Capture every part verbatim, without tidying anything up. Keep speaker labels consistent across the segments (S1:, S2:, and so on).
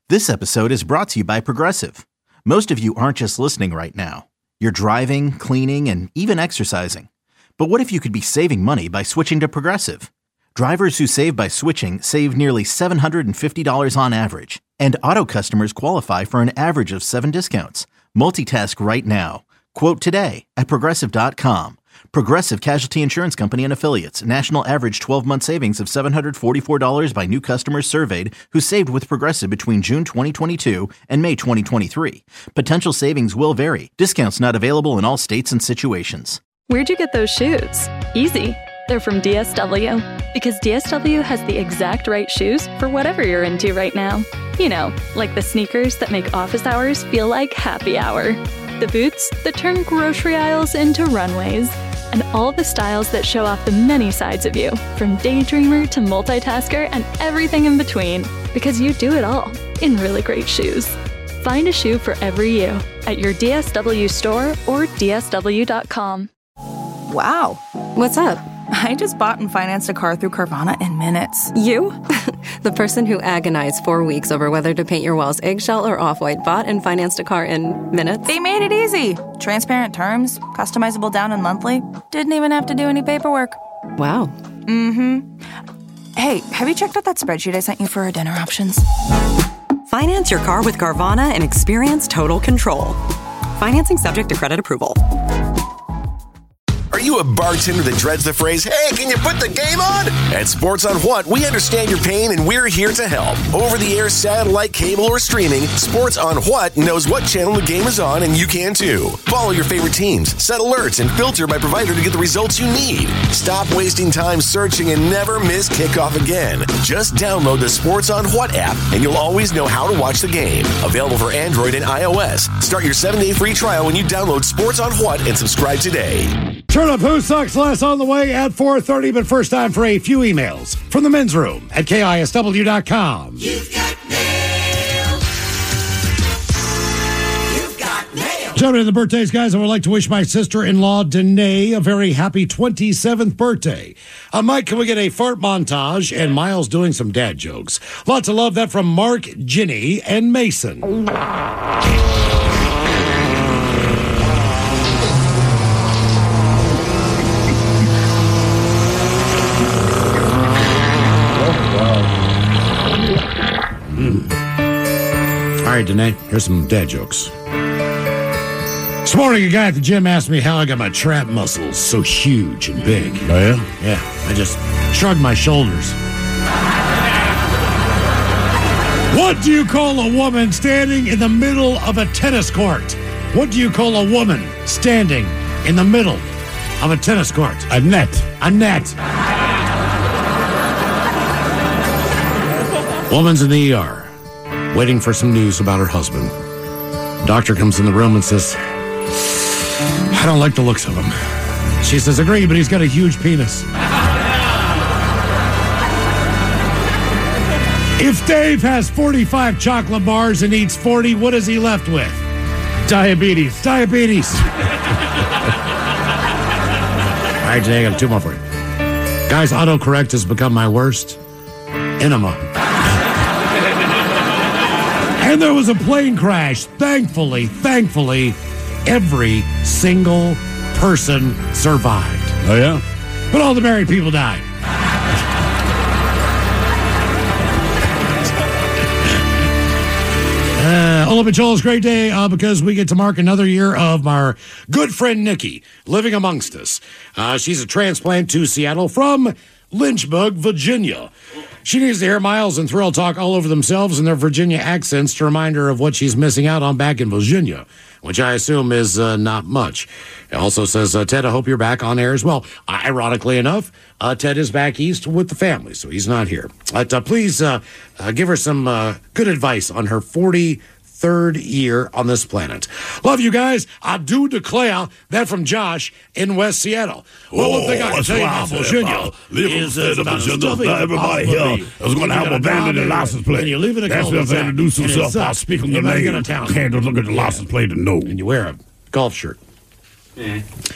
S1: This episode is brought to you by Progressive. Most of you aren't just listening right now. You're driving, cleaning, and even exercising. But what if you could be saving money by switching to Progressive? Drivers who save by switching save nearly seven hundred fifty dollars on average. And auto customers qualify for an average of seven discounts. Multitask right now. Quote today at Progressive dot com. Progressive Casualty Insurance Company and Affiliates. National average twelve-month savings of seven hundred forty-four dollars by new customers surveyed who saved with Progressive between June twenty twenty-two and May twenty twenty-three. Potential savings will vary. Discounts not available in all states and situations.
S2: Where'd you get those shoes? Easy. They're from D S W. Because D S W has the exact right shoes for whatever you're into right now. You know, like the sneakers that make office hours feel like happy hour. The boots that turn grocery aisles into runways. And all the styles that show off the many sides of you, from daydreamer to multitasker and everything in between, because you do it all in really great shoes. Find a shoe for every you at your D S W store or D S W dot com.
S3: Wow.
S4: What's up?
S3: I just bought and financed a car through Carvana in minutes.
S4: You? The person who agonized four weeks over whether to paint your walls eggshell or off-white bought and financed a car in minutes?
S3: They made it easy. Transparent terms, customizable down and monthly. Didn't even have to do any paperwork.
S4: Wow.
S3: Mm-hmm. Hey, have you checked out that spreadsheet I sent you for our dinner options?
S5: Finance your car with Carvana and experience total control. Financing subject to credit approval.
S6: Are you a bartender that dreads the phrase, hey, can you put the game on? At Sports on What, we understand your pain and we're here to help. Over-the-air, satellite, cable, or streaming, Sports on What knows what channel the game is on, and you can too. Follow your favorite teams, set alerts, and filter by provider to get the results you need. Stop wasting time searching and never miss kickoff again. Just download the Sports on What app, and you'll always know how to watch the game. Available for Android and iOS. Start your seven-day free trial when you download Sports on What and subscribe today.
S7: Turn up Who Sucks Less on the way at four thirty, but first time for a few emails from the men's room at K I S W dot com.
S8: You've got mail. You've got mail.
S7: Jumping in the birthdays, guys, I would like to wish my sister-in-law, Danae, a very happy twenty-seventh birthday. Uh, Mike, can we get a fart montage and Miles doing some dad jokes? Lots of love. That from Mark, Ginny, and Mason. All right, Danae, here's some dad jokes. This morning, a guy at the gym asked me how I got my trap muscles so huge and big.
S9: Oh, yeah?
S7: Yeah, I just shrugged my shoulders. What do you call a woman standing in the middle of a tennis court? What do you call a woman standing in the middle of a tennis court?
S9: A net.
S7: A net. Woman's in the E R, waiting for some news about her husband. Doctor comes in the room and says, I don't like the looks of him. She says, agree, but he's got a huge penis. If Dave has forty-five chocolate bars and eats forty, what is he left with?
S9: Diabetes.
S7: Diabetes. All right, today I got two more for you. Guys, autocorrect has become my worst enema. And there was a plane crash. Thankfully, thankfully, every single person survived.
S9: Oh, yeah?
S7: But all the married people died. uh, Ola Picciola's great day uh, because we get to mark another year of our good friend Nikki living amongst us. Uh, she's a transplant to Seattle from Lynchburg, Virginia. She needs to hear Miles and Thrill talk all over themselves and their Virginia accents to remind her of what she's missing out on back in Virginia, which I assume is uh, not much. It also says, uh, Ted, I hope you're back on air as well. Uh, ironically enough, uh, Ted is back east with the family, so he's not here. But uh, please uh, uh, give her some uh, good advice on her forty third year on this planet. Love you guys. I do declare that from Josh in West Seattle. Well, one thing I can tell you about Virginia is uh, about
S9: Virginia, everybody here is going to have a abandoned license plate.
S7: And you live in a
S9: That's
S7: cul-de-sac.
S9: to introduce himself by speaking the name. Can't just look at the license plate and know.
S7: And you wear a golf shirt.
S10: Yeah.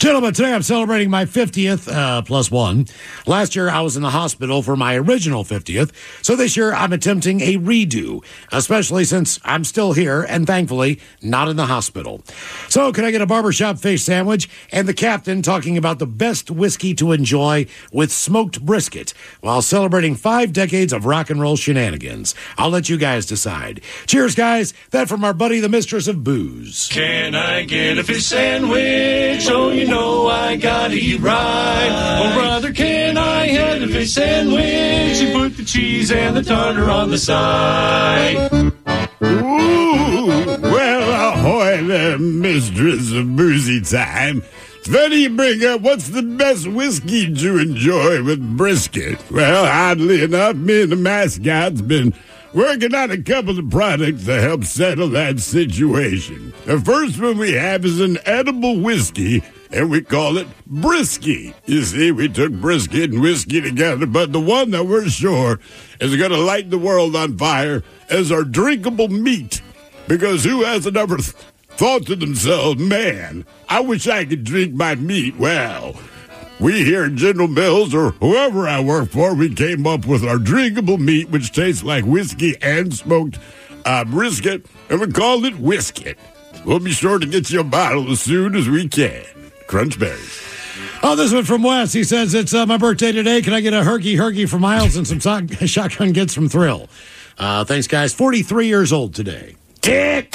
S7: Gentlemen, today I'm celebrating my fiftieth uh, plus one. Last year I was in the hospital for my original fiftieth, so this year I'm attempting a redo, especially since I'm still here and thankfully not in the hospital. So can I get a barbershop fish sandwich and the captain talking about the best whiskey to enjoy with smoked brisket while celebrating five decades of rock and roll shenanigans? I'll let you guys decide. Cheers, guys. That from our buddy, the mistress of booze.
S10: Can I get a fish sandwich? Oh, you know I gotta eat right. Oh, brother, can I have a fish sandwich? You put the cheese and the tartar on the side.
S9: Ooh, well, ahoy there, mistress of boozy time. It's funny you bring up what's the best whiskey to enjoy with brisket. Well, oddly enough, me and the mascot's been working on a couple of products to help settle that situation. The first one we have is an edible whiskey, and we call it Brisky. You see, we took brisket and whiskey together, but the one that we're sure is going to light the world on fire is our drinkable meat. Because who hasn't ever th- thought to themselves, man, I wish I could drink my meat? Well, we here at General Mills, or whoever I work for, we came up with our drinkable meat, which tastes like whiskey and smoked uh, brisket, and we called it Whisket. We'll be sure to get you a bottle as soon as we can. Crunch berries.
S7: Oh, this one from Wes. He says, it's uh, my birthday today. Can I get a herky herky from Miles and some so- shotgun gets from Thrill? Uh, thanks, guys. forty-three years old today.
S9: Tick!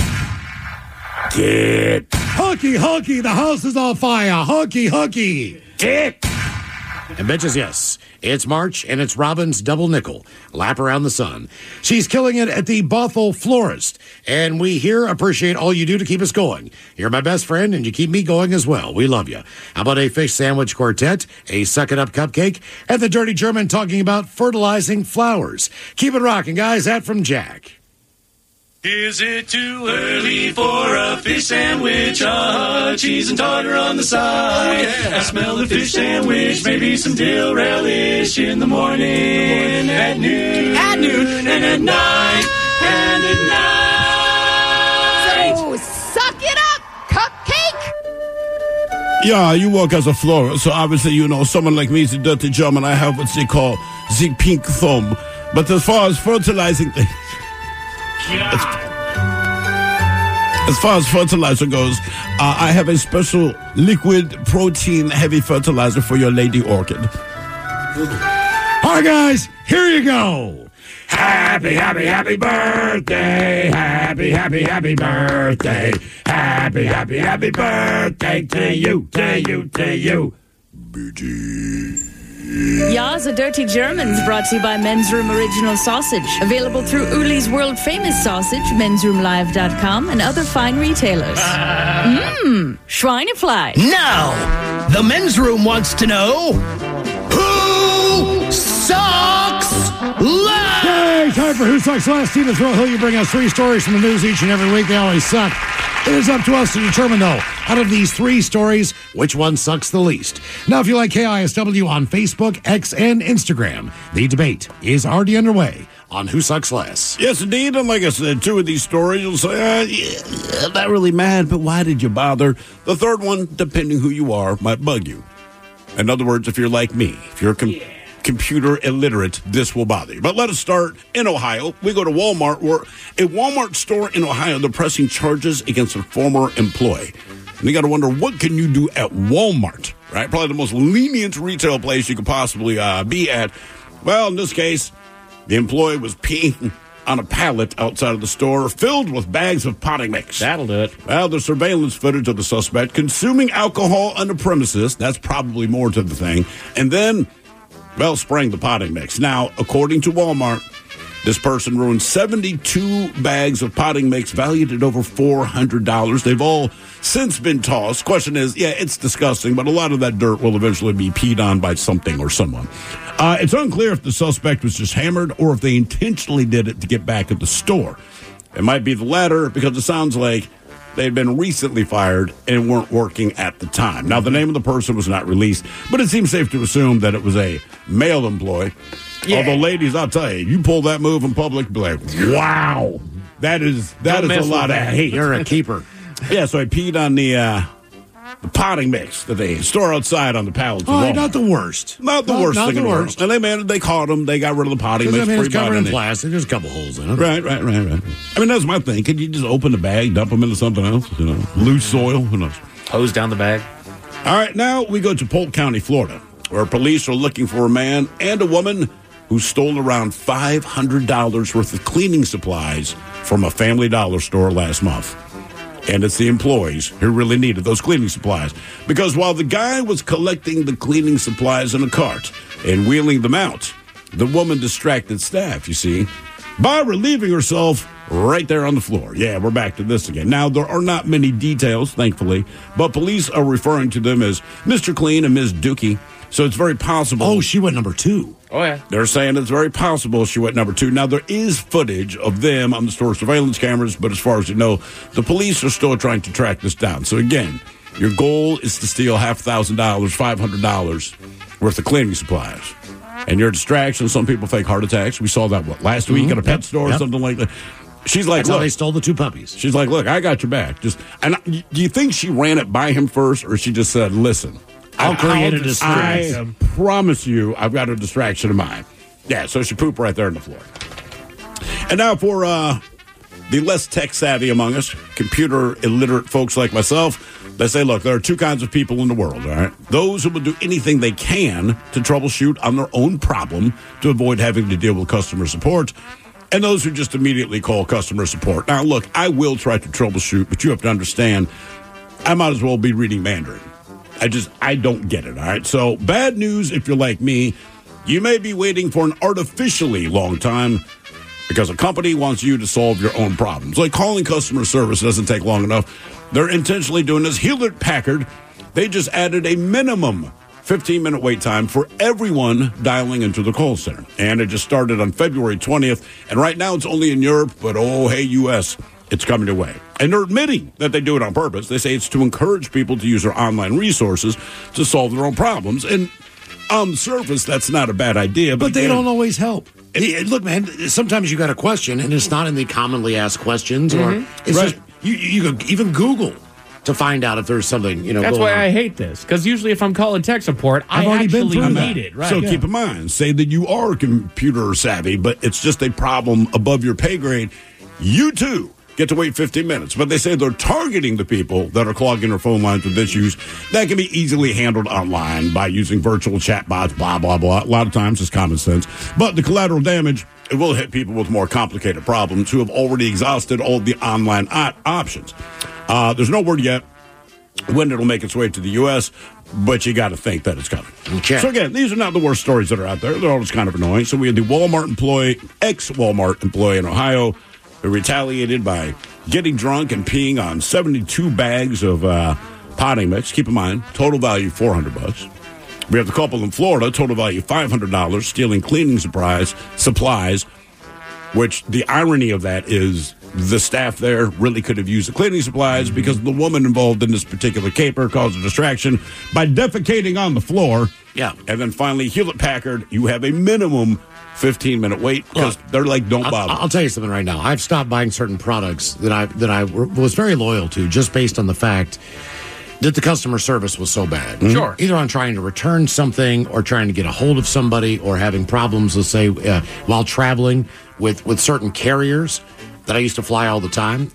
S9: Tick!
S7: Hooky, hooky, the house is on fire. Hooky, hooky.
S9: Tick!
S7: And bitches, yes, it's March, and it's Robin's double nickel, lap around the sun. She's killing it at the Bothell Florist, and we here appreciate all you do to keep us going. You're my best friend, and you keep me going as well. We love you. How about a fish sandwich quartet, a suck-it-up cupcake, and the dirty German talking about fertilizing flowers? Keep it rocking, guys. That from Jack.
S10: Is it too early for a fish sandwich? Uh, cheese and tartar on the side. Oh, yeah. I smell the fish sandwich, maybe some dill relish in the morning, at noon, at noon, and at night, and at night.
S11: So suck it up, cupcake.
S9: Yeah, you work as a florist, so obviously you know someone like me is a dirty German. I have what they call the pink thumb. But as far as fertilizing things, As, as far as fertilizer goes, uh, I have a special liquid protein heavy fertilizer for your lady orchid.
S7: All right, guys, here you go.
S9: Happy, happy, happy birthday. Happy, happy, happy birthday. Happy, happy, happy birthday to you, to you, to you. B G.
S12: Ya's a Dirty Germans, brought to you by Men's Room Original Sausage. Available through Uli's World Famous Sausage, mens room live dot com, and other fine retailers. Mmm, Schweinefleisch.
S13: Now, the Men's Room wants to know, who sucks last?
S7: Yay, time for Who Sucks Last. Tina Thrill Hill, you bring us three stories from the news each and every week. They always suck. It is up to us to determine, though, out of these three stories, which one sucks the least. Now, if you like K I S W on Facebook, X, and Instagram, the debate is already underway on Who Sucks Less.
S9: Yes, indeed. And like I said, two of these stories, you'll say, uh, yeah, not really mad, but why did you bother? The third one, depending who you are, might bug you. In other words, if you're like me, if you're com- yeah. computer illiterate, this will bother you. But let us start in Ohio. We go to Walmart, where a Walmart store in Ohio, they're pressing charges against a former employee. And you got to wonder, what can you do at Walmart, right? Probably the most lenient retail place you could possibly uh, be at. Well, in this case, the employee was peeing on a pallet outside of the store filled with bags of potting mix.
S14: That'll do it.
S9: Well, the surveillance footage of the suspect consuming alcohol on the premises, that's probably more to the thing, and then, well, spraying the potting mix. Now, according to Walmart, this person ruined seventy-two bags of potting mix valued at over four hundred dollars. They've all since been tossed. Question is, yeah, it's disgusting, but a lot of that dirt will eventually be peed on by something or someone. Uh, it's unclear if the suspect was just hammered or if they intentionally did it to get back at the store. It might be the latter, because it sounds like they had been recently fired and weren't working at the time. Now, the name of the person was not released, but it seems safe to assume that it was a male employee. Yeah. Although, ladies, I'll tell you, you pull that move in public, be like, wow, that is that
S7: Don't
S9: is a lot of
S7: that.
S9: hate.
S7: You're a keeper.
S9: Yeah, so I peed on the uh, the potting mix that they store outside on the pallets.
S7: Oh, not the worst.
S9: Not the
S7: not,
S9: worst
S7: not
S9: thing
S7: the
S9: in the world.
S7: worst.
S9: And they man, they caught them. They got rid of the potting mix.
S7: I mean, it's
S9: Free
S7: covered in
S9: potting.
S7: plastic. There's a couple holes in it.
S9: Right, right, right, right. I mean, that's my thing. Could you just open the bag, dump them into something else? You know, loose soil? Who knows?
S14: Hose down the bag.
S9: All right, now we go to Polk County, Florida, where police are looking for a man and a woman who stole around five hundred dollars worth of cleaning supplies from a Family Dollar store last month. And it's the employees who really needed those cleaning supplies. Because while the guy was collecting the cleaning supplies in a cart and wheeling them out, the woman distracted staff, you see, by relieving herself right there on the floor. Yeah, we're back to this again. Now, there are not many details, thankfully, but police are referring to them as Mister Clean and Miz Dookie. So it's very possible.
S7: Oh, she went number two.
S14: Oh, yeah.
S9: They're saying it's very possible she went number two. Now, there is footage of them on the store surveillance cameras, but as far as you know, the police are still trying to track this down. So, again, your goal is to steal half a thousand dollars, five hundred dollars worth of cleaning supplies. And your distraction, some people fake heart attacks. We saw that, what, last week
S7: Mm-hmm.
S9: at a pet
S7: Yep.
S9: store or
S7: Yep.
S9: something like that. She's like,
S7: That's
S9: look.
S7: how they stole the two puppies.
S9: She's like, look, I got your back. Just, and I- do you think she ran it by him first, or she just said, listen,
S7: I'll create a
S9: I
S7: distraction.
S9: promise you, I've got a distraction of mine. Yeah, so she pooped right there on the floor. And now for uh, the less tech savvy among us, computer illiterate folks like myself, they say, look, there are two kinds of people in the world, all right? Those who will do anything they can to troubleshoot on their own problem to avoid having to deal with customer support, and those who just immediately call customer support. Now, look, I will try to troubleshoot, but you have to understand, I might as well be reading Mandarin. I just, I don't get it, all right? So, bad news if you're like me. You may be waiting for an artificially long time because a company wants you to solve your own problems. Like calling customer service doesn't take long enough. They're intentionally doing this. Hewlett-Packard, they just added a minimum fifteen-minute wait time for everyone dialing into the call center. And it just started on February twentieth. And right now it's only in Europe, but oh, hey, U S, it's coming your way. And they're admitting that they do it on purpose. They say it's to encourage people to use their online resources to solve their own problems. And on the surface, that's not a bad idea. But,
S7: But they
S9: again,
S7: don't always help. Eh, Look, man, sometimes you got a question, and it's not in the commonly asked questions, or it's
S9: Right.
S7: just, you, you can even Google to find out if there's something, you know,
S15: That's
S7: going
S15: why
S7: on.
S15: I hate this, because usually if I'm calling tech support,
S7: I've
S15: I
S7: already been
S15: actually
S7: through
S15: need
S7: that.
S15: it. Right?
S9: So
S15: Yeah.
S9: keep in mind, say that you are computer savvy, but it's just a problem above your pay grade. You too get to wait fifteen minutes. But they say they're targeting the people that are clogging their phone lines with issues that can be easily handled online by using virtual chatbots, blah, blah, blah. A lot of times it's common sense. But the collateral damage, it will hit people with more complicated problems who have already exhausted all the online op- options. Uh, there's no word yet when it'll make its way to the U S, but you got to think that it's coming.
S7: Okay.
S9: So again, these are not the worst stories that are out there. They're all just kind of annoying. So we had the Walmart employee, ex-Walmart employee in Ohio, who retaliated by getting drunk and peeing on seventy-two bags of uh, potting mix. Keep in mind, total value four hundred bucks. We have the couple in Florida, total value five hundred dollars, stealing cleaning supplies, supplies, which the irony of that is the staff there really could have used the cleaning supplies because the woman involved in this particular caper caused a distraction by defecating on the floor.
S7: Yeah.
S9: And then finally, Hewlett-Packard, you have a minimum fifteen-minute wait because they're like, don't
S7: I'll,
S9: bother.
S7: I'll tell you something right now. I've stopped buying certain products that I that I were- was very loyal to just based on the fact that the customer service was so bad.
S15: Sure.
S7: Either on trying to return something or trying to get a hold of somebody or having problems, let's say, uh, while traveling with, with certain carriers that I used to fly all the time.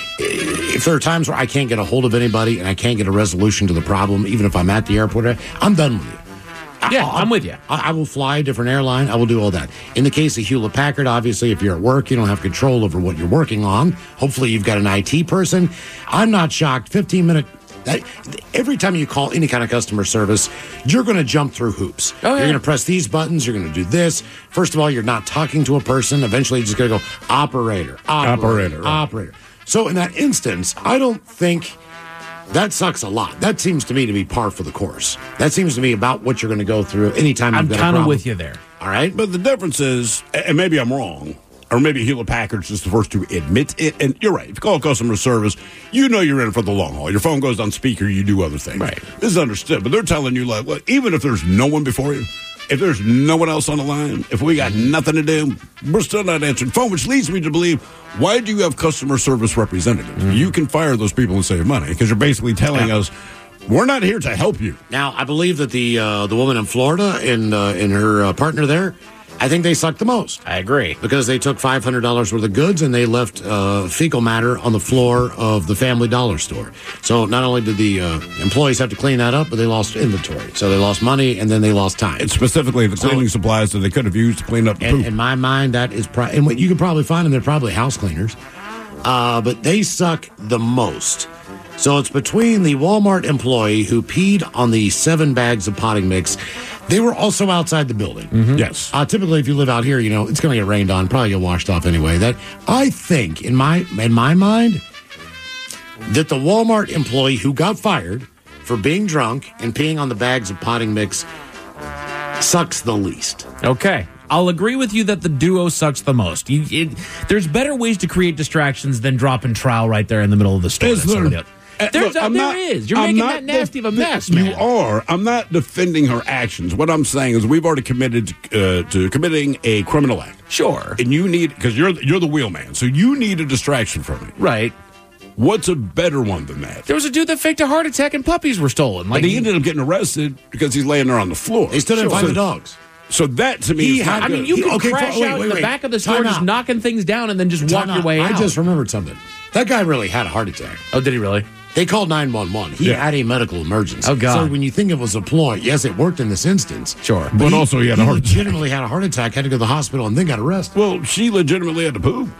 S7: If there are times where I can't get a hold of anybody and I can't get a resolution to the problem, even if I'm at the airport, I'm done with you.
S15: Yeah,
S7: I'll-
S15: I'm with you.
S7: I, I will fly a different airline. I will do all that. In the case of Hewlett Packard, obviously, if you're at work, you don't have control over what you're working on. Hopefully, you've got an I T person. I'm not shocked. fifteen minute. That, every time you call any kind of customer service, you're going to jump through hoops.
S15: Oh, yeah.
S7: You're going to press these buttons. You're going to do this. First of all, you're not talking to a person. Eventually, you're just going to go operator, operator,
S9: Operator, right.
S7: operator. So in that instance, I don't think that sucks a lot. That seems to me to be par for the course. That seems to me about what you're going to go through anytime you've
S15: I'm
S7: got a
S15: kind of
S7: problem.
S15: with you there.
S7: All right.
S9: But the difference is, and maybe I'm wrong, or maybe Hewlett-Packard's just the first to admit it. And you're right. If you call customer service, you know you're in for the long haul. Your phone goes on speaker, you do other things.
S7: Right.
S9: This is understood. But they're telling you, like, look, even if there's no one before you, if there's no one else on the line, if we got nothing to do, we're still not answering phone, which leads me to believe, why do you have customer service representatives?
S7: Mm-hmm.
S9: You can fire those people and save money because you're basically telling
S7: Yeah.
S9: us We're not here to help you.
S7: Now, I believe that the uh, the woman in Florida and, uh, and her uh, partner there, I think they sucked the most.
S15: I agree.
S7: Because they took five hundred dollars worth of goods and they left uh, fecal matter on the floor of the Family Dollar store. So not only did the uh, employees have to clean that up, but they lost inventory. So they lost money and then they lost time.
S9: It's specifically the cleaning so, supplies that they could have used to clean up the
S7: and,
S9: poop.
S7: In my mind, that is pro- and what you could probably find them, they're probably house cleaners. Uh, but they suck the most. So it's between the Walmart employee who peed on the seven bags of potting mix. They were also outside the building.
S9: Mm-hmm. Yes.
S7: Uh, typically, if you live out here, you know, it's going to get rained on, probably get washed off anyway. That I think, in my in my mind, that the Walmart employee who got fired for being drunk and peeing on the bags of potting mix sucks the least.
S15: Okay. I'll agree with you that the duo sucks the most. You, it, there's better ways to create distractions than dropping trowel right there in the middle of the store.
S9: Is there?
S15: There's
S9: Uh,
S15: a,
S9: look, I'm
S15: there
S9: not-
S15: is. You're
S9: I'm
S15: making
S9: not
S15: that nasty
S9: def-
S15: of a mess,
S9: You
S15: man.
S9: are. I'm not defending her actions. What I'm saying is we've already committed uh, to committing a criminal act.
S15: Sure.
S9: And you need, because you're, you're the wheelman, so you need a distraction from it.
S15: Right.
S9: What's a better one than that?
S15: There was a dude that faked a heart attack and puppies were stolen.
S9: Like, he ended up getting arrested because he's laying there on the floor.
S7: They still didn't find
S9: So-
S7: the dogs.
S9: So that to me
S7: He
S9: is
S7: had-
S9: not
S15: I mean,
S9: good.
S15: you
S7: He-
S15: can
S7: okay,
S15: crash
S7: wait,
S15: out
S7: wait,
S15: in the
S7: wait.
S15: back of the store
S7: Time
S15: just
S7: out.
S15: knocking things down and then just walk
S7: Time
S15: your
S7: out.
S15: way out.
S7: I just remembered something. That guy really had a heart attack.
S15: Oh, did he really?
S7: They called nine one one. He
S9: Yeah.
S7: had a medical emergency.
S15: Oh, God.
S7: So when you think it was a ploy, yes, it worked in this instance.
S15: Sure.
S9: But also he had a heart attack.
S7: legitimately had a heart attack, had to go to the hospital, and then got arrested.
S9: Well, she legitimately had to poop.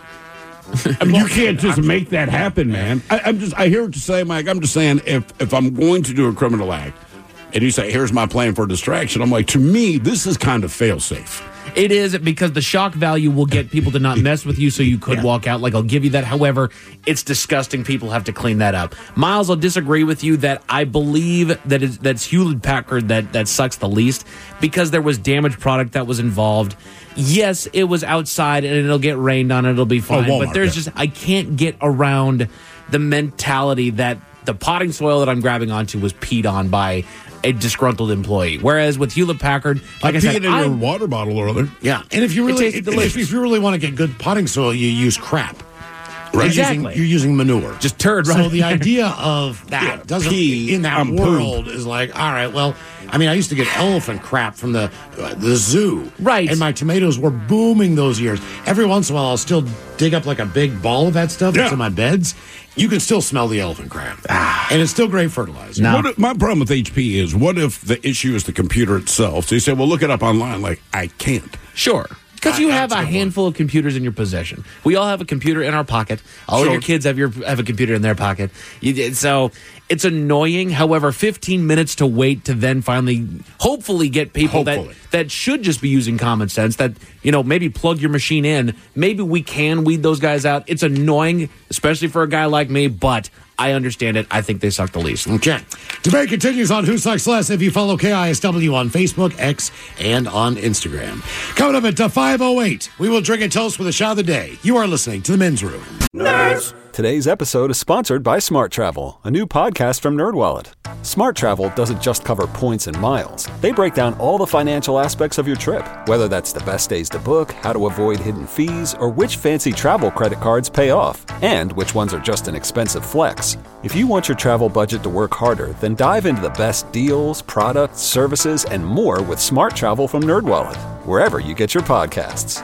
S9: I mean, you can't just make that happen, man. I, I'm just, I hear what you're saying, Mike. I'm just saying, if if I'm going to do a criminal act, and you say, "Here's my plan for distraction," I'm like, to me, this is kind of fail-safe.
S15: It is because the shock value will get people to not mess with you, so you could
S7: Yeah.
S15: walk out. Like, I'll give you that. However, it's disgusting. People have to clean that up. Miles, I'll disagree with you that I believe that it's, that's Hewlett Packard that, that sucks the least because there was damaged product that was involved. Yes, it was outside and it'll get rained on and it'll be fine.
S9: Walmart,
S15: but there's
S9: yeah.
S15: just, I can't get around the mentality that the potting soil that I'm grabbing onto was peed on by a disgruntled employee. Whereas with Hewlett Packard, like I,
S9: I
S15: said,
S9: peed in your
S15: I'm-
S9: water bottle earlier.
S7: Yeah, and if you
S15: It
S7: really
S15: tasted
S7: if,
S15: delicious.
S7: if you really want to get good potting soil, you use crap. You're
S15: Exactly.
S7: using, you're using manure.
S15: Just turd, right?
S7: So the idea of that
S9: Yeah,
S7: doesn't
S9: pee
S7: in that
S9: on poop.
S7: world is like, all right, well, I mean, I used to get elephant crap from the uh, the zoo,
S15: Right.
S7: And my tomatoes were booming those years. Every once in a while, I'll still dig up like a big ball of that stuff that's
S9: Yeah.
S7: in my beds. You can still smell the elephant crap, and it's still great fertilizer.
S15: No.
S9: What if- my problem with H P is, what if the issue is the computer itself? So you say, well, look it up online. Like, I can't.
S15: Sure. Because you
S7: Ah,
S15: have
S7: that's
S15: a
S7: a good
S15: handful of computers in your possession. We all have a computer in our pocket. All of
S9: Sure.
S15: your kids have your have a computer in their pocket. You, so it's annoying. However, fifteen minutes to wait to then finally, hopefully, get people that,
S9: Hopefully.
S15: that should just be using common sense. That you know, maybe plug your machine in. Maybe we can weed those guys out. It's annoying, especially for a guy like me. But I understand it. I think they suck the least.
S7: Okay. Debate continues on Who Sucks Less if you follow K I S W on Facebook, X, and on Instagram. Coming up at uh, five oh eight, we will drink a toast with a shot of the day. You are listening to The Men's Room.
S14: Nerds! Today's episode is sponsored by Smart Travel, a new podcast from NerdWallet. Smart Travel doesn't just cover points and miles. They break down all the financial aspects of your trip, whether that's the best days to book, how to avoid hidden fees, or which fancy travel credit cards pay off, and which ones are just an expensive flex. If you want your travel budget to work harder, then dive into the best deals, products, services, and more with Smart Travel from NerdWallet, wherever you get your podcasts.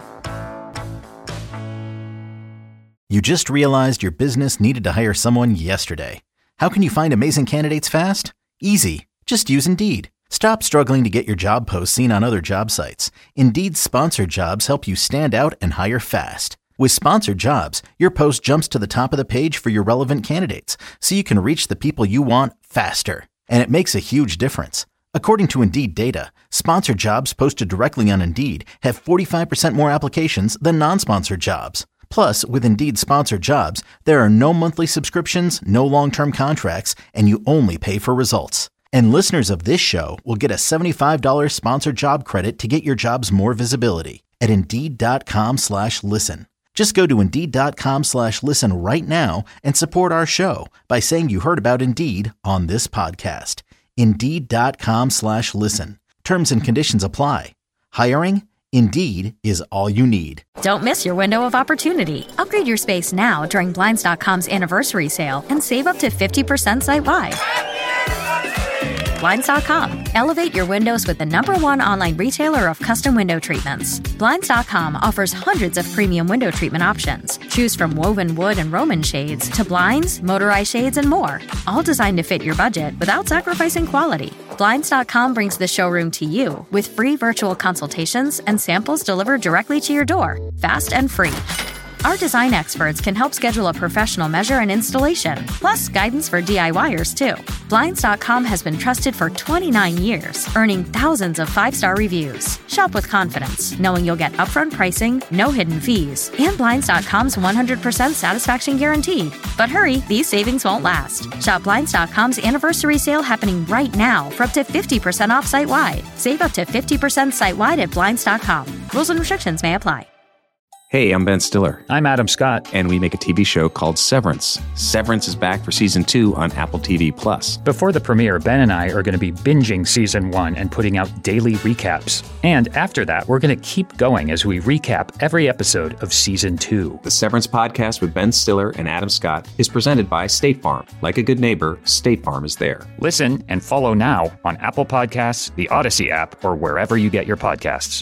S1: You just realized your business needed to hire someone yesterday. How can you find amazing candidates fast? Easy. Just use Indeed. Stop struggling to get your job posts seen on other job sites. Indeed's sponsored jobs help you stand out and hire fast. With sponsored jobs, your post jumps to the top of the page for your relevant candidates, so you can reach the people you want faster. And it makes a huge difference. According to Indeed data, sponsored jobs posted directly on Indeed have forty-five percent more applications than non-sponsored jobs. Plus, with Indeed sponsored jobs, there are no monthly subscriptions, no long-term contracts, and you only pay for results. And listeners of this show will get a seventy-five dollars sponsored job credit to get your jobs more visibility at Indeed.com slash listen. Just go to Indeed.com slash listen right now and support our show by saying you heard about Indeed on this podcast. Indeed.com slash listen. Terms and conditions apply. Hiring? Indeed is all you need.
S16: Don't miss your window of opportunity. Upgrade your space now during Blinds dot com's anniversary sale and save up to fifty percent site-wide. Blinds dot com. Elevate your windows with the number one online retailer of custom window treatments. Blinds dot com offers hundreds of premium window treatment options. Choose from woven wood and Roman shades to blinds, motorized shades, and more. All designed to fit your budget without sacrificing quality. Blinds dot com brings the showroom to you with free virtual consultations and samples delivered directly to your door, fast and free. Our design experts can help schedule a professional measure and installation, plus guidance for DIYers too. Blinds dot com has been trusted for twenty-nine years, earning thousands of five-star reviews. Shop with confidence, knowing you'll get upfront pricing, no hidden fees, and Blinds dot com's one hundred percent satisfaction guarantee. But hurry, these savings won't last. Shop Blinds dot com's anniversary sale happening right now for up to fifty percent off site-wide. Save up to fifty percent site-wide at Blinds dot com. Rules and restrictions may apply.
S17: Hey, I'm Ben Stiller. I'm Adam Scott. And we make a T V show called Severance. Severance is back for season two on Apple T V Plus.
S18: Before the premiere, Ben and I are going to be binging season one and putting out daily recaps. And after that, we're going to keep going as we recap every episode of season two.
S17: The Severance podcast with Ben Stiller and Adam Scott is presented by State Farm. Like a good neighbor, State Farm is there.
S18: Listen and follow now on Apple Podcasts, the Odyssey app, or wherever you get your podcasts.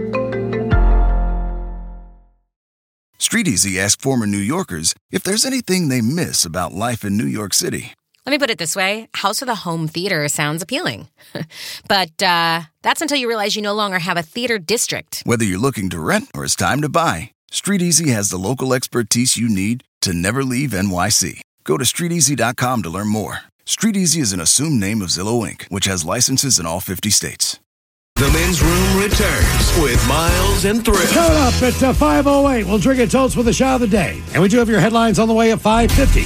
S19: StreetEasy asked former New Yorkers if there's anything they miss about life in New York City.
S20: Let me put it this way. House with a home theater sounds appealing. But uh, that's until you realize you no longer have a theater district.
S19: Whether you're looking to rent or it's time to buy, StreetEasy has the local expertise you need to never leave N Y C. Go to street easy dot com to learn more. StreetEasy is an assumed name of Zillow Incorporated, which has licenses in all fifty states.
S6: The Men's Room returns with Miles and Thrill.
S7: Coming up at uh, five oh eight, we'll drink a toast with the shot of the day. And we do have your headlines on the way at five fifty.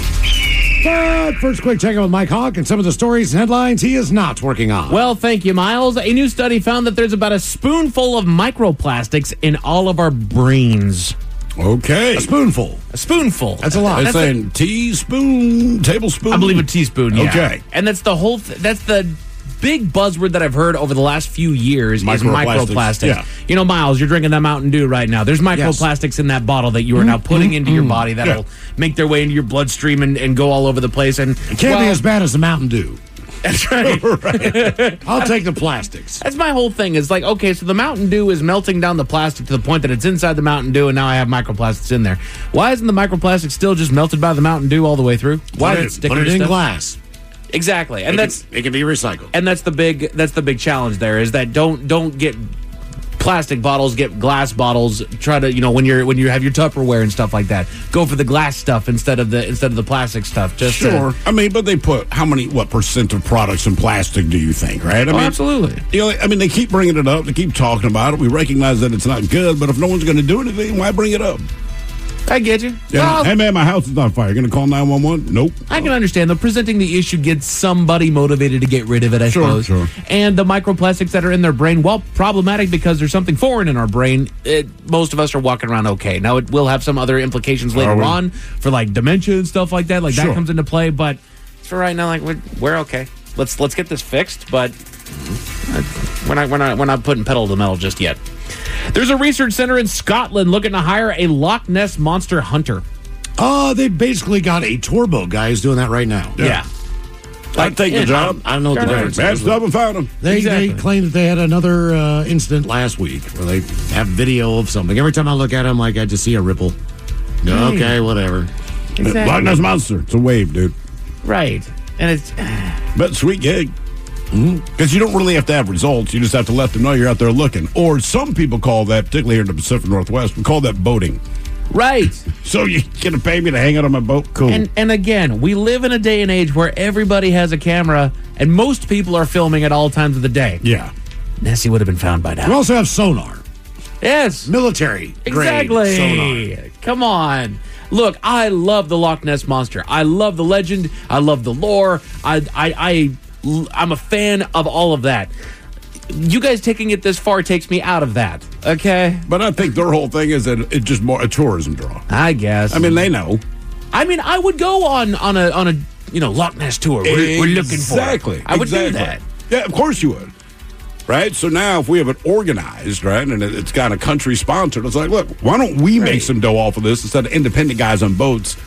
S7: But first, quick check-in with Mike Hawk and some of the stories and headlines he is not working on.
S15: Well, thank you, Miles. A new study found that there's about a spoonful of microplastics in all of our brains.
S7: Okay. A spoonful.
S15: A spoonful.
S7: That's a lot.
S9: They're
S15: That's
S9: saying
S15: a,
S9: teaspoon, tablespoon?
S15: I believe a teaspoon, yeah.
S9: Okay.
S15: And that's the whole, th- that's the big buzzword that I've heard over the last few years is microplastics.
S9: Yeah.
S15: You know, Miles, you're drinking that Mountain Dew right now. There's microplastics yes. in that bottle that you are now putting mm-hmm. into your body that'll yeah. make their way into your bloodstream and, and go all over the place. And
S7: it can't well, be as bad as the Mountain Dew.
S15: That's right.
S7: right. I'll take the plastics.
S15: That's my whole thing. Is like, okay, so the Mountain Dew is melting down the plastic to the point that it's inside the Mountain Dew, and now I have microplastics in there. Why isn't the microplastic still just melted by the Mountain Dew all the way through? Why
S7: put
S15: is it sticking
S7: put it
S15: to
S7: in
S15: stuff?
S7: glass?
S15: Exactly, and
S7: it
S15: that's
S7: can, it can be recycled.
S15: And that's the big that's the big challenge. There is that don't don't get plastic bottles, get glass bottles. Try to you know when you're when you have your Tupperware and stuff like that, go for the glass stuff instead of the instead of the plastic stuff. Just
S9: sure.
S15: To,
S9: I mean, but they put how many what percent of products in plastic do you think? Right? I
S15: oh,
S9: mean,
S15: absolutely.
S9: You know, I mean, they keep bringing it up. They keep talking about it. We recognize that it's not good, but if no one's going to do anything, why bring it up?
S15: I get you.
S9: Yeah,
S15: well,
S9: hey, man, my house is on fire. You're going to call nine one one? Nope.
S15: I can understand, though. Presenting the issue gets somebody motivated to get rid of it, I
S9: sure,
S15: suppose.
S9: Sure.
S15: And the microplastics that are in their brain, while problematic because there's something foreign in our brain, it, most of us are walking around okay. Now, it will have some other implications later on for, like, dementia and stuff like that. Like, sure. that comes into play. But for right now, like, we're, we're okay. Let's let's get this fixed, but we're not, we're, not, we're not putting pedal to the metal just yet. There's a research center in Scotland looking to hire a Loch Ness Monster hunter.
S7: Oh, they basically got a tour boat guy who's doing that right now.
S15: Yeah. yeah.
S9: I'd take the job.
S7: I, I don't know what the difference
S9: Bad
S7: is.
S9: stuff and found him.
S7: They,
S15: exactly.
S7: they claim that they had another uh, incident last week where they have video of something. Every time I look at him, like I just see a ripple.
S15: Hey.
S7: Okay, whatever.
S15: Exactly.
S9: Loch Ness Monster. It's a wave, dude.
S15: Right. And it's...
S9: But sweet gig. Because mm-hmm. you don't really have to have results. You just have to let them know you're out there looking. Or some people call that, particularly here in the Pacific Northwest, we call that boating.
S15: Right.
S9: So you're going to pay me to hang out on my boat? Cool.
S15: And, and again, we live in a day and age where everybody has a camera, and most people are filming at all times of the day.
S9: Yeah.
S15: Nessie would have been found by now.
S7: We also have sonar.
S15: Yes.
S7: Military
S15: exactly.
S7: sonar.
S15: Come on. Look, I love the Loch Ness Monster. I love the legend. I love the lore. I, I, I, I'm a fan of all of that. You guys taking it this far takes me out of that, okay?
S9: But I think their whole thing is that it's just more a tourism draw.
S15: I guess.
S9: I mean, they know.
S15: I mean, I would go on on a on a you know Loch Ness tour. We're,
S9: exactly.
S15: we're looking for
S9: exactly.
S15: I would
S9: exactly.
S15: do that.
S9: Yeah, of course you would. Right? So now if we have it organized, right, and it's got a country sponsored, it's like, look, why don't we right. make some dough off of this instead of independent guys on boats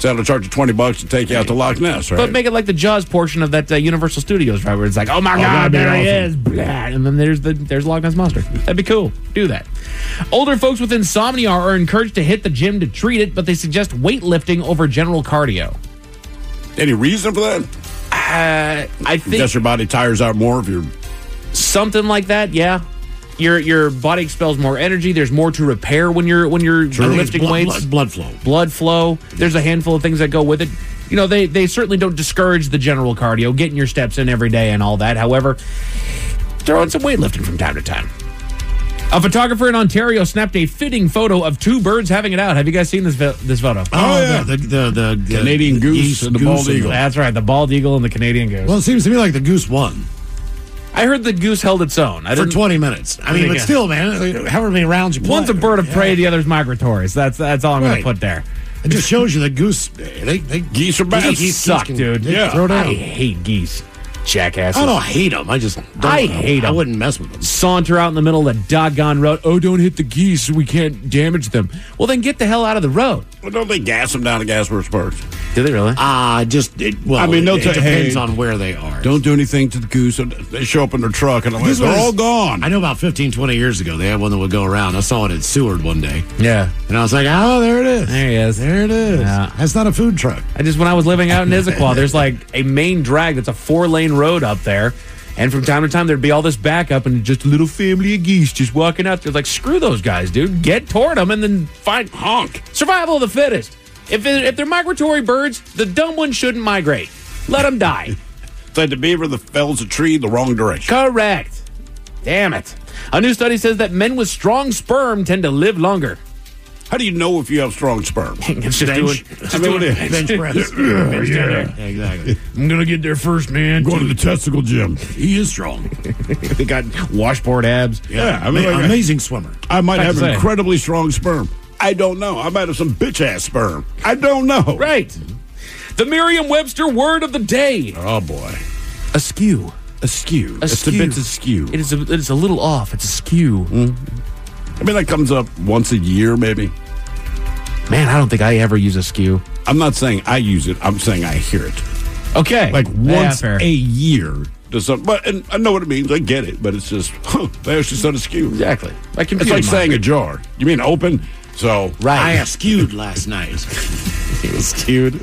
S9: So that'll charge you twenty bucks to take you out to Loch Ness, right?
S15: But make it like the Jaws portion of that uh, Universal Studios ride, where it's like, oh my
S9: Oh,
S15: God,
S9: that'd be
S15: there he
S9: awesome.
S15: is, blah, and then there's the there's Loch Ness Monster. That'd be cool. Do that. Older folks with insomnia are encouraged to hit the gym to treat it, but they suggest weightlifting over general cardio.
S9: Any reason for that?
S15: Uh, I think
S9: Guess your body tires out more if you're
S15: something like that. Yeah. Your your body expels more energy. There's more to repair when you're when you're
S7: True.
S15: lifting
S7: Blood-
S15: weights.
S7: blood- blood flow.
S15: Blood flow. There's a handful of things that go with it. You know, they they certainly don't discourage the general cardio, getting your steps in every day and all that. However, throw in some weightlifting from time to time. A photographer in Ontario snapped a fitting photo of two birds having it out. Have you guys seen this vi- this photo?
S7: Oh, yeah. The, the, the, the
S9: Canadian goose
S7: geese,
S9: and the
S7: goose
S9: bald eagle.
S15: That's right, the bald eagle and the Canadian goose.
S7: Well, it seems to me like the goose won.
S15: I heard the goose held its own. I
S7: For
S15: didn't-
S7: twenty minutes. I mean, but
S15: Yeah.
S7: still, man, however many rounds you play.
S15: One's a bird of prey,
S7: Yeah.
S15: the other's migratory. So that's that's all I'm going
S7: Right.
S15: to put there.
S7: It just shows you that goose, they, they
S9: geese are bad.
S15: Geese,
S7: Geese
S15: suck,
S7: can-
S15: dude.
S7: they can throw down.
S15: I hate geese. Jackasses.
S7: I don't hate them. I just don't,
S15: I hate them.
S7: I wouldn't mess with them.
S15: Saunter out in the middle of the doggone road. Oh, don't hit the geese. We can't damage them. Well, then get the hell out of the road.
S9: Well, don't they gas them down to Gasworks Park?
S15: Do they really?
S7: Ah, uh, just it, well.
S9: I mean, they'll
S7: it,
S9: say,
S7: it depends
S9: hey,
S7: on where they are.
S9: Don't do anything to the goose. So they show up in their truck and I'm like,
S7: This
S9: they're
S7: was-
S9: all gone.
S7: I know about fifteen, twenty years ago, they had one that would go around. I saw it at Seward one day.
S15: Yeah.
S7: And I was like, oh, there it is.
S15: There he is.
S7: There it is.
S15: Yeah.
S7: That's not a food truck.
S15: I just, when I was living out in Issaquah, there's like a main drag that's a four lane road up there. And from time to time, there'd be all this backup and just a little family of geese just walking out there. Like, screw those guys, dude. Get toward them and then find honk. Survival of the fittest. If, it, if they're migratory birds, the dumb ones shouldn't migrate. Let them die.
S9: It's like the beaver that fells a tree the wrong direction.
S15: Correct. Damn it. A new study says that men with strong sperm tend to live longer.
S9: How do you know if you have strong sperm?
S15: It's just
S7: Bench.
S15: doing, just
S9: I mean,
S15: doing
S9: what
S7: Bench press.
S9: Yeah,
S7: Bench
S9: yeah.
S7: down there. Yeah, exactly.
S15: I'm going to get there first, man.
S9: Going to the testicle gym.
S7: He is strong.
S15: They got washboard abs.
S9: Yeah, I mean,
S7: Ama-
S9: like,
S7: amazing swimmer.
S9: I might
S15: Tough
S9: have
S15: to say.
S9: incredibly strong sperm. I don't know. I might have some bitch ass sperm. I don't know.
S15: Right. The Merriam-Webster word of the day.
S9: Oh boy.
S15: Askew.
S9: Askew. It's
S15: Askew.
S9: a bit askew.
S15: It is a, it is a little off. It's askew.
S9: I mean, that comes up once a year, maybe.
S15: Man, I don't think I ever use askew.
S9: I'm not saying I use it. I'm saying I hear it.
S15: Okay.
S9: Like
S15: Yeah,
S9: once
S15: fair.
S9: a year. Does some, but and I know what it means. I get it. But it's just, huh, they actually said askew.
S15: Exactly. My
S9: It's
S15: computer
S9: like
S15: mind.
S9: saying a jar. You mean open? So
S15: Right.
S7: I askewed last night.
S15: Skewed.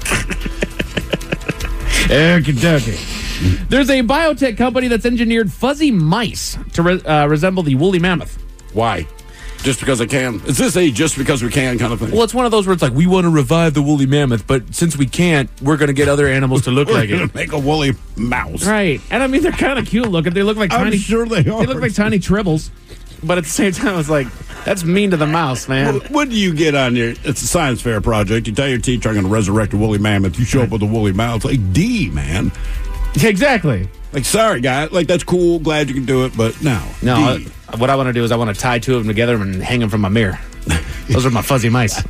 S15: Air Kentucky. There's a biotech company that's engineered fuzzy mice to re- uh, resemble the woolly mammoth.
S9: why? Just because I can? Is this a just because we can kind of thing?
S15: Well, it's one of those where it's like, we want to revive the woolly mammoth, but since we can't, we're going to get other animals to look
S9: We're
S15: like
S9: gonna
S15: it.
S9: make a woolly mouse.
S15: Right. And I mean, they're kind of cute looking. They look like
S9: I'm
S15: tiny.
S9: sure they are.
S15: They look like tiny tribbles. But at the same time, it's like, that's mean to the mouse, man.
S9: What, what do you get on your? It's a science fair project. You tell your teacher I'm going to resurrect a woolly mammoth. You show up with a woolly mouse. Like D, man.
S15: Exactly.
S9: Like sorry, guy. Like that's cool. Glad you can do it, but no.
S15: No,
S9: D.
S15: uh, what I want to do is I want to tie two of them together and hang them from my mirror. Those are my fuzzy mice.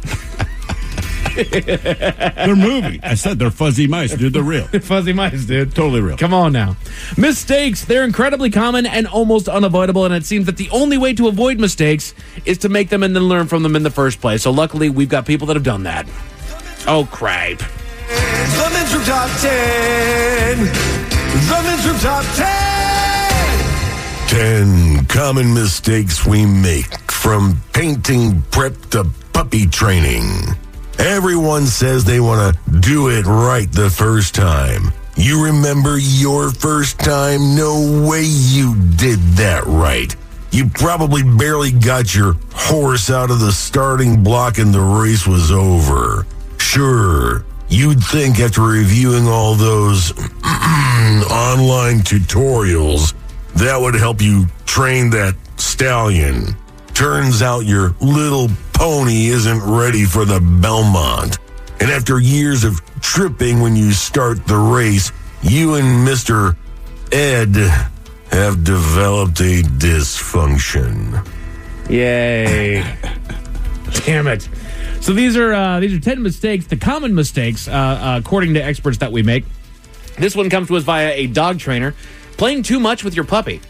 S9: They're moving. I said they're fuzzy mice, dude. They're real.
S15: Fuzzy mice, dude.
S9: Totally real.
S15: Come on now. Mistakes, they're incredibly common and almost unavoidable, and it seems that the only way to avoid mistakes is to make them and then learn from them in the first place. So luckily, we've got people that have done that. Oh, crap.
S8: The Men's Room Top ten. The Men's Room Top ten.
S6: ten common mistakes we make from painting prep to puppy training. Everyone says they want to do it right the first time. You remember your first time? No way you did that right. You probably barely got your horse out of the starting block and the race was over. Sure, you'd think after reviewing all those online tutorials, that would help you train that stallion. Turns out your little pony isn't ready for the Belmont. And after years of tripping when you start the race, you and Mister Ed have developed a dysfunction.
S15: Yay. Damn it. So these are uh, these are ten mistakes, the common mistakes, uh, uh, according to experts, that we make. This one comes to us via a dog trainer. Playing too much with your puppy.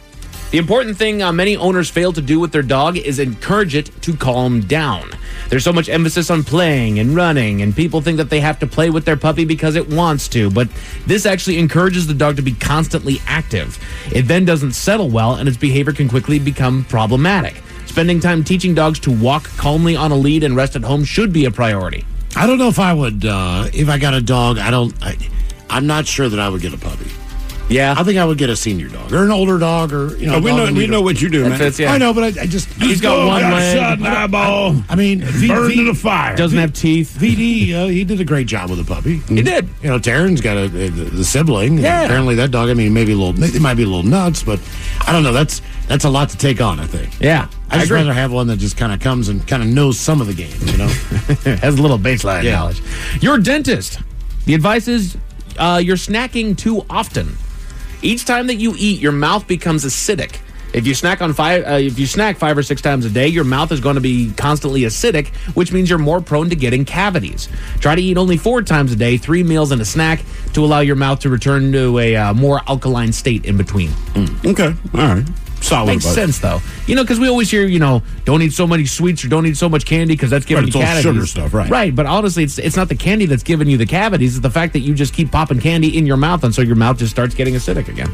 S15: The important thing uh, many owners fail to do with their dog is encourage it to calm down. There's so much emphasis on playing and running, and people think that they have to play with their puppy because it wants to, but this actually encourages the dog to be constantly active. It then doesn't settle well, and its behavior can quickly become problematic. Spending time teaching dogs to walk calmly on a lead and rest at home should be a priority.
S7: I don't know if I would, uh, if I got a dog, I don't, I, I'm not sure that I would get a puppy.
S15: Yeah,
S7: I think I would get a senior dog or an older dog, or you know.
S9: Oh, we know we know what you do,
S15: That
S9: man.
S15: fits, yeah.
S7: I know, but I, I just
S15: He's got one leg.
S9: Shot an eyeball.
S7: I mean, v,
S9: burned
S7: v,
S9: in the fire.
S15: Doesn't have teeth.
S7: V D, uh, he did a great job with the puppy.
S15: He did.
S7: You know, Taryn's got a, a the sibling.
S15: Yeah.
S7: Apparently, that dog. I mean, maybe a little. It might be a little nuts, but I don't know. That's that's a lot to take on. I think.
S15: Yeah,
S7: I just rather have one that just kind of comes and kind of knows some of the game. You know,
S15: has a little baseline
S7: Yeah.
S15: knowledge. Your dentist. The advice is uh, you're snacking too often. Each time that you eat, your mouth becomes acidic. If you snack on five, uh, if you snack five or six times a day, your mouth is going to be constantly acidic, which means you're more prone to getting cavities. Try to eat only four times a day, three meals and a snack, to allow your mouth to return to a uh, more alkaline state in between.
S9: Mm. Okay, all right. Solid
S15: Makes
S9: advice.
S15: sense, though. You know, because we always hear, you know, don't eat so many sweets or don't eat so much candy because that's giving
S9: Right,
S15: you
S9: it's all
S15: cavities.
S9: sugar stuff, right.
S15: Right, but honestly, it's it's not the candy that's giving you the cavities. It's the fact that you just keep popping candy in your mouth, and so your mouth just starts getting acidic again.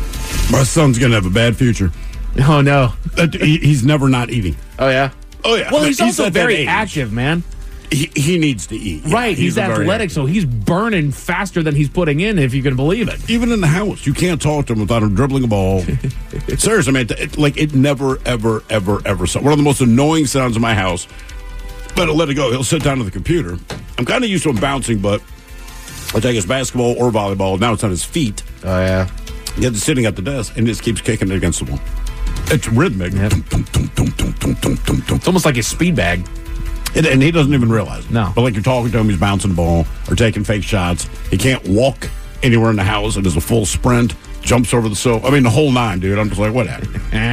S9: My son's going to have a bad future.
S15: Oh, no.
S9: Uh, he, he's never not eating.
S15: Oh, yeah?
S9: Oh, yeah.
S15: Well, he's,
S9: He's
S15: also
S9: at that
S15: very
S9: age.
S15: active, man.
S9: He, he needs to eat. Yeah,
S15: Right, he's,
S9: a very
S15: athletic,
S9: active-
S15: so he's burning faster than he's putting in, if you can believe it.
S9: Even in the house, you can't talk to him without him dribbling a ball. Seriously, man, it, like it never, ever, ever, ever. One of the most annoying sounds in my house. But I'll let it go. He'll sit down to the computer. I'm kind of used to him bouncing, but I'll take his basketball or volleyball. Now it's on his feet.
S15: Oh, yeah.
S9: He gets sitting at the desk and just keeps kicking it against the wall. It's rhythmic.
S15: Yep. It's almost like a speed bag.
S9: And, and he doesn't even realize it.
S15: No.
S9: But like you're talking to him, he's bouncing the ball or taking fake shots. He can't walk anywhere in the house. It is a full sprint. Jumps over the sofa. I mean, the whole nine, dude. I'm just like, whatever.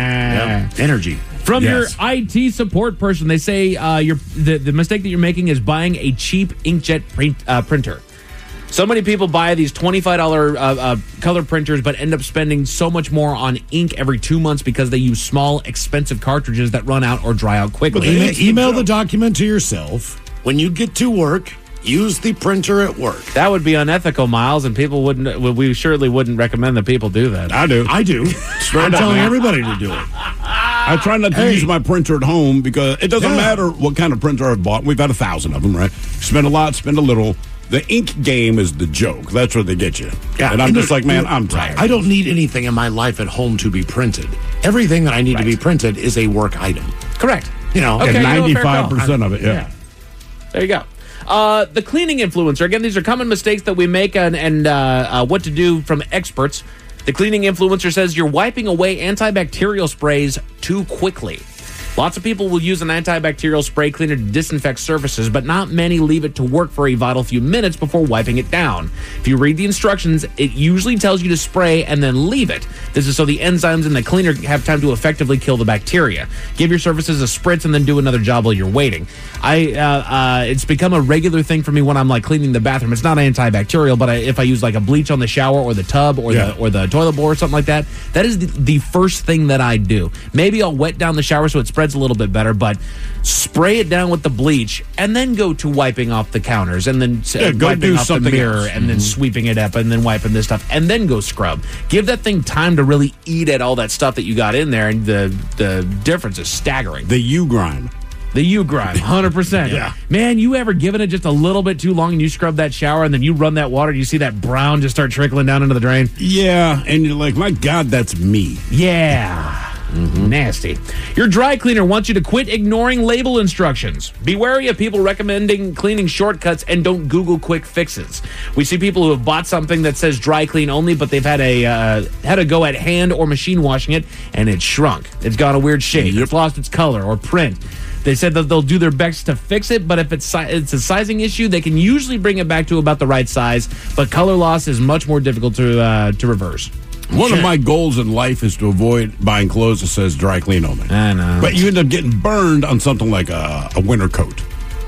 S15: Ah.
S7: energy.
S15: From
S9: Yes.
S15: your I T support person, they say uh, you're, the, the mistake that you're making is buying a cheap inkjet print, uh, printer. So many people buy these twenty-five dollars uh, uh, color printers, but end up spending so much more on ink every two months because they use small, expensive cartridges that run out or dry out quickly.
S7: Email, email the document to yourself. When you get to work, use the printer at work.
S15: That would be unethical, Miles, and people wouldn't. well, We surely wouldn't recommend that people do that.
S9: I do.
S7: I do.
S9: Straight
S7: I'm
S9: up,
S7: telling
S9: man.
S7: everybody to do it.
S9: I try not to
S7: Hey.
S9: use my printer at home because it doesn't
S7: Yeah.
S9: matter what kind of printer I've bought. We've had a thousand of them, right? Spend a lot, spend a little. The ink game is the joke. That's where they get you.
S7: Yeah,
S9: and I'm
S7: and
S9: just
S7: there-
S9: like, man, I'm tired.
S7: I don't need anything in my life at home to be printed. Everything that I need to be printed is a work item.
S15: Correct.
S7: You know,
S15: Okay, you know, fair
S9: ninety-five
S15: call.
S9: percent of it, yeah.
S7: Yeah.
S15: There you go. Uh, the cleaning influencer. Again, these are common mistakes that we make and, and uh, uh, what to do from experts. The cleaning influencer says you're wiping away antibacterial sprays too quickly. Lots of people will use an antibacterial spray cleaner to disinfect surfaces, but not many leave it to work for a vital few minutes before wiping it down. If you read the instructions, it usually tells you to spray and then leave it. This is so the enzymes in the cleaner have time to effectively kill the bacteria. Give your surfaces a spritz and then do another job while you're waiting. I uh, uh, it's become a regular thing for me when I'm like cleaning the bathroom. It's not antibacterial, but I, if I use like a bleach on the shower or the tub or
S9: Yeah.
S15: the or the toilet bowl or something like that, that is the, the first thing that I do. Maybe I'll wet down the shower so it spreads a little bit better, but spray it down with the bleach and then go to wiping off the counters and then uh,
S9: Yeah, go
S15: wiping
S9: do
S15: off the
S9: something
S15: mirror
S9: else.
S15: and then sweeping it up and then wiping this stuff and then go scrub. Give that thing time to really eat at all that stuff that you got in there, and the the difference is staggering.
S9: The U grind.
S15: The U grind, one hundred percent.
S9: Yeah.
S15: Man, you ever given it just a little bit too long and you scrub that shower and then you run that water and you see that brown just start trickling down into the drain?
S9: Yeah, and you're like, my God, that's me.
S15: Yeah. Nasty. Your dry cleaner wants you to quit ignoring label instructions. Be wary of people recommending cleaning shortcuts and don't Google quick fixes. We see people who have bought something that says dry clean only, but they've had a uh, had a go at hand or machine washing it, and it's shrunk. It's got a weird shape. It's lost its color or print. They said that they'll do their best to fix it, but if it's si- it's a sizing issue, they can usually bring it back to about the right size. But color loss is much more difficult to uh, to reverse.
S9: One of my goals in life is to avoid buying clothes that says dry clean only.
S15: I know.
S9: But you end up getting burned on something like a, a winter coat.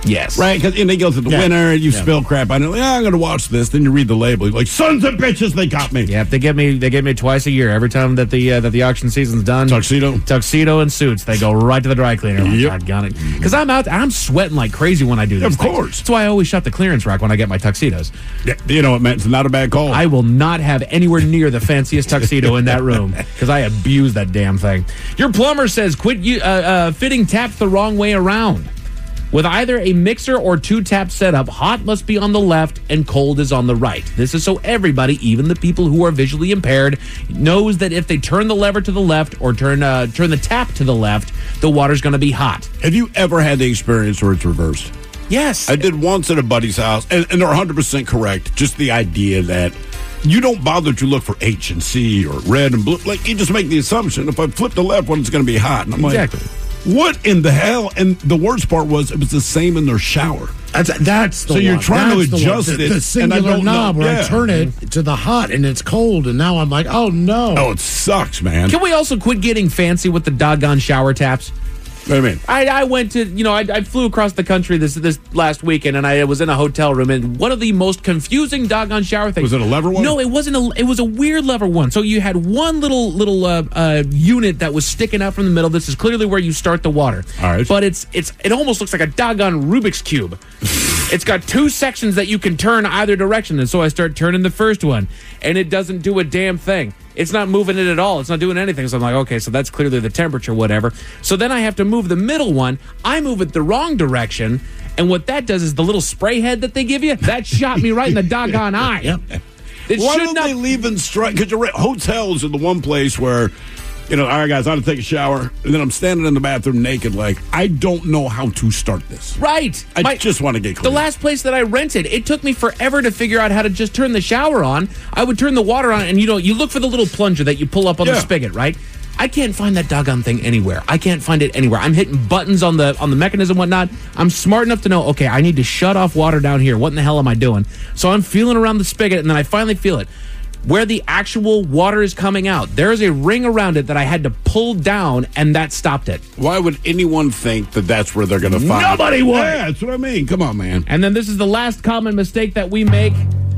S15: Yes.
S9: Right? Because they go through the
S15: Yeah.
S9: winter and you
S15: Yeah.
S9: spill crap on it. Like, oh, I'm going to watch this. Then you read the label. You're like, sons of bitches, they got me.
S15: Yeah, they get me. They get me twice a year. Every time that the uh, that the auction season's done,
S9: tuxedo,
S15: tuxedo, and suits. They go right to the dry cleaner. I'm like,
S9: Yep.
S15: God, got it. Because I'm out. I'm sweating like crazy when I do this.
S9: Of course.
S15: That's why I always shut the clearance rack when I get my tuxedos.
S9: Yeah, you know what, man? It's not a bad call.
S15: I will not have anywhere near the fanciest tuxedo in that room because I abuse that damn thing. Your plumber says quit you, uh, uh, fitting taps the wrong way around. With either a mixer or two-tap setup, hot must be on the left and cold is on the right. This is so everybody, even the people who are visually impaired, knows that if they turn the lever to the left or turn uh, turn the tap to the left, the water's going to be hot.
S9: Have you ever had the experience where it's reversed?
S15: Yes.
S9: I did once at a buddy's house, and, and they're one hundred percent correct. Just the idea that you don't bother to look for H and C or red and blue. Like, you just make the assumption, if I flip the left one, it's going to be hot. And I'm
S15: Exactly.
S9: like, what in the hell? And the worst part was it was the same in their shower.
S7: That's, that's the
S9: So
S7: one.
S9: you're trying
S7: That's
S9: to
S7: the
S9: adjust
S7: one. The,
S9: it,
S7: the
S9: and I
S7: singular
S9: don't know-
S7: knob where
S9: yeah.
S7: I turn it to the hot and it's cold, and now I'm like, oh no.
S9: Oh, it sucks, man.
S15: Can we also quit getting fancy with the doggone shower taps?
S9: What do you mean?
S15: I, I went to, you know, I, I flew across the country this this last weekend, and I was in a hotel room, and one of the most confusing doggone shower things.
S9: Was it a lever one?
S15: No, it wasn't. A, it was a weird lever one. So you had one little little uh, uh, unit that was sticking out from the middle. This is clearly where you start the water.
S9: All right.
S15: But it's it's it almost looks like a doggone Rubik's Cube. It's got two sections that you can turn either direction, and so I start turning the first one, and it doesn't do a damn thing. It's not moving it at all. It's not doing anything. So I'm like, okay, so that's clearly the temperature, whatever. So then I have to move the middle one. I move it the wrong direction. And what that does is the little spray head that they give you, that shot me right in the doggone eye.
S7: Yep.
S15: It
S9: Why
S15: should
S9: don't
S15: not.
S9: they leave instruct? Because you're right, hotels are the one place where, you know, all right, guys, I want to take a shower, and then I'm standing in the bathroom naked, like, I don't know how to start this.
S15: Right.
S9: I
S15: My-
S9: just want to get
S15: The
S9: clean.
S15: last place that I rented, it took me forever to figure out how to just turn the shower on. I would turn the water on, and you know, you look for the little plunger that you pull up on the
S9: Yeah.
S15: spigot, right? I can't find that doggone thing anywhere. I can't find it anywhere. I'm hitting buttons on the on the mechanism, whatnot. I'm smart enough to know, okay, I need to shut off water down here. What in the hell am I doing? So I'm feeling around the spigot, and then I finally feel it. Where the actual water is coming out, there is a ring around it that I had to pull down, and that stopped it.
S9: Why would anyone think that that's where they're going to find
S15: Nobody would.
S9: Yeah, that's what I mean. Come on, man.
S15: And then this is the last common mistake that we make,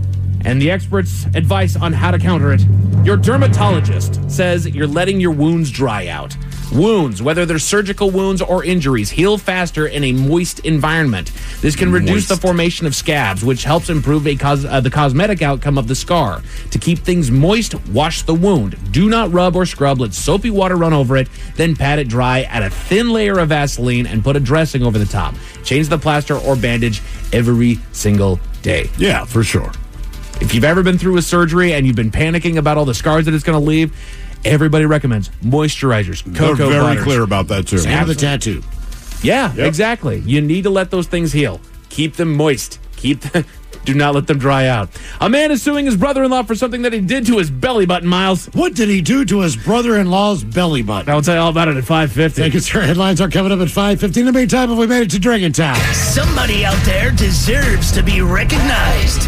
S15: and the experts' advice on how to counter it. Your dermatologist says you're letting your wounds dry out. Wounds, whether they're surgical wounds or injuries, heal faster in a moist environment. This can reduce the formation of scabs, which helps improve a cos- uh, the cosmetic outcome of the scar. To keep things moist, wash the wound. Do not rub or scrub. Let soapy water run over it, then pat it dry. Add a thin layer of Vaseline and put a dressing over the top. Change the plaster or bandage every single day.
S9: Yeah, for sure.
S15: If you've ever been through a surgery and you've been panicking about all the scars that it's going to leave, everybody recommends moisturizers, cocoa
S9: They're very
S15: butters.
S9: clear about that, too.
S7: Same with the tattoo.
S15: Yeah,
S9: Yep.
S15: exactly. You need to let those things heal. Keep them moist. Keep them, do not let them dry out. A man is suing his brother-in-law for something that he did to his belly button, Miles.
S7: What did he do to his brother-in-law's belly button?
S15: I'll tell you all about it at five fifty.
S7: Thank you, sir. Headlines are coming up at five fifteen. In the meantime, have we made it to Dragon Town?
S13: Somebody out there deserves to be recognized.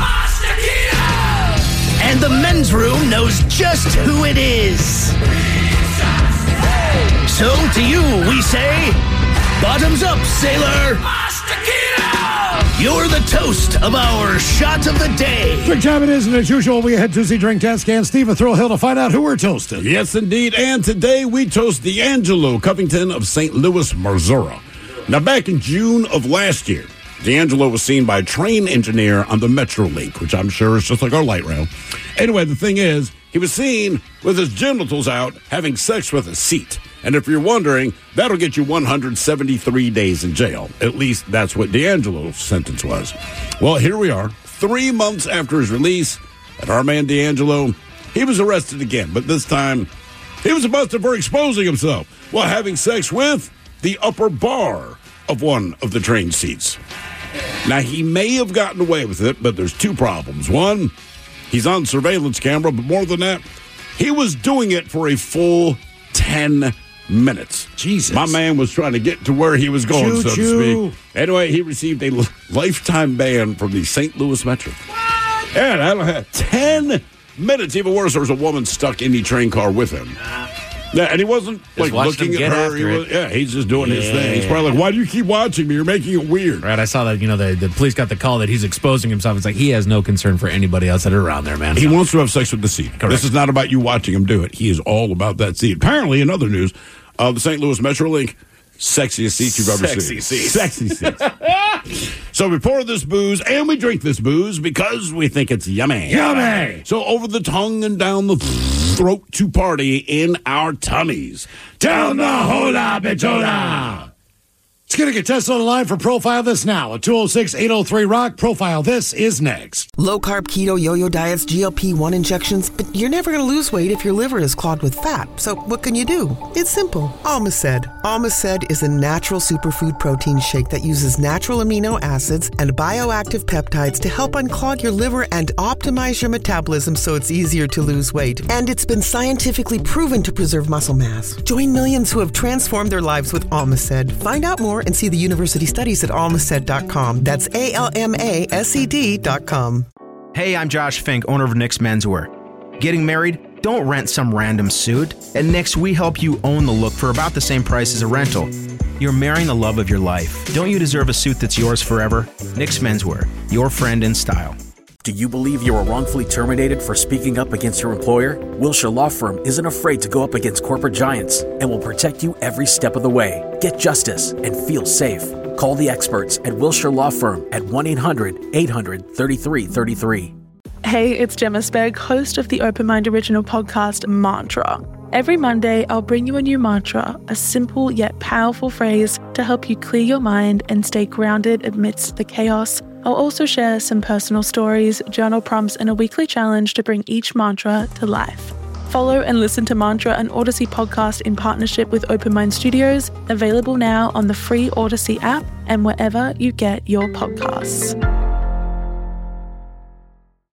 S13: And the men's room knows just who it is. So to you, we say, bottoms up, sailor. You're the toast of our shot of the day.
S7: Drink time it is, and as usual, we head to see Drink Test Can Steve a Thrill Hill to find out who we're toasting.
S9: Yes, indeed. And today we toast D'Angelo Covington of Saint Louis, Missouri. Now, back in June of last year, D'Angelo was seen by a train engineer on the Metrolink, which I'm sure is just like our light rail. Anyway, the thing is, he was seen with his genitals out having sex with a seat. And if you're wondering, that'll get you one hundred seventy-three days in jail. At least that's what D'Angelo's sentence was. Well, here we are, three months after his release, and our man D'Angelo, he was arrested again, but this time he was busted for exposing himself while having sex with the upper bar of one of the train seats. Now, he may have gotten away with it, but there's two problems. One, he's on surveillance camera, but more than that, he was doing it for a full ten minutes.
S7: Jesus.
S9: My man was trying to get to where he was going,
S7: Choo,
S9: so
S7: choo.
S9: to speak. Anyway, he received a lifetime ban from the Saint Louis Metro. And I don't have ten minutes. Even worse, there was a woman stuck in the train car with him. Yeah, and he wasn't like
S15: watched
S9: looking
S15: him
S9: at
S15: get
S9: her.
S15: after
S9: He was,
S15: it.
S9: yeah, he's just doing his
S15: Yeah.
S9: thing. He's probably like, "Why do you keep watching me? You're making it weird."
S15: Right, I saw that, you know, the, the police got the call that he's exposing himself. It's like he has no concern for anybody else that are around there, man.
S9: He wants to have sex with the seat.
S15: Correct.
S9: This is not about you watching him do it. He is all about that seat. Apparently, in other news, uh, the Saint Louis Metrolink, sexiest seats you've ever
S15: Sexy
S9: seen.
S15: seats.
S9: Sexy seats. So we pour this booze and we drink this booze because we think it's yummy.
S7: Yummy!
S9: So over the tongue and down the throat to party in our tummies.
S7: Down the hola bichola! It's going to get tested on the line for Profile This now at two oh six, eight oh three, rock. Profile This is next.
S21: Low-carb keto yo-yo diets, G L P one injections, but you're never going to lose weight if your liver is clogged with fat. So what can you do? It's simple. Almaced. Almaced is a natural superfood protein shake that uses natural amino acids and bioactive peptides to help unclog your liver and optimize your metabolism so it's easier to lose weight. And it's been scientifically proven to preserve muscle mass. Join millions who have transformed their lives with Almaced. Find out more and see the university studies at almaced dot com. That's A L M A S E D dot com.
S22: Hey, I'm Josh Fink, owner of Nick's Menswear. Getting married? Don't rent some random suit. At Nick's, we help you own the look for about the same price as a rental. You're marrying the love of your life. Don't you deserve a suit that's yours forever? Nick's Menswear, your friend in style.
S23: Do you believe you were wrongfully terminated for speaking up against your employer? Wilshire Law Firm isn't afraid to go up against corporate giants and will protect you every step of the way. Get justice and feel safe. Call the experts at Wilshire Law Firm at one eight hundred, eight hundred, thirty-three thirty-three.
S24: Hey, it's Gemma Spegg, host of the Open Mind original podcast, Mantra. Every Monday, I'll bring you a new mantra, a simple yet powerful phrase to help you clear your mind and stay grounded amidst the chaos. I'll also share some personal stories, journal prompts, and a weekly challenge to bring each mantra to life. Follow and listen to Mantra, an Odyssey podcast in partnership with Open Mind Studios, available now on the free Odyssey app and wherever you get your podcasts.